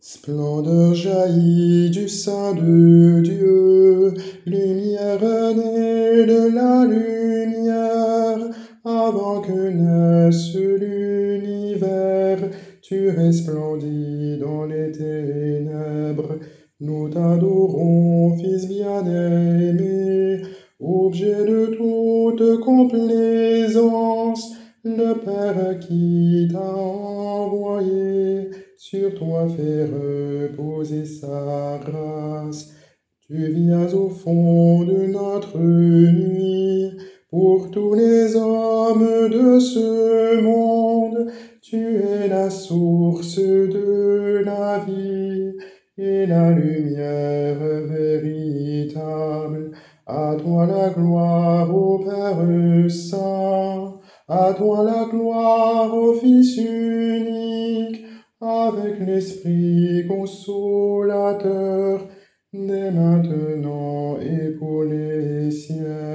Splendeur jaillit du sein de Dieu, lumière née de la lumière, avant que naisse l'univers, tu resplendis dans les ténèbres. Nous t'adorons, Fils bien-aimé, objet de toute complaisance, le Père qui t'a envoyé sur toi fait reposer sa grâce. Tu viens au fond de notre nuit, pour tous les hommes de ce monde. Tu es la source de la vie et la lumière véritable. À toi la gloire au Père Saint, à toi la gloire au Fils unique, avec l'Esprit consolateur, dès maintenant et pour les siècles.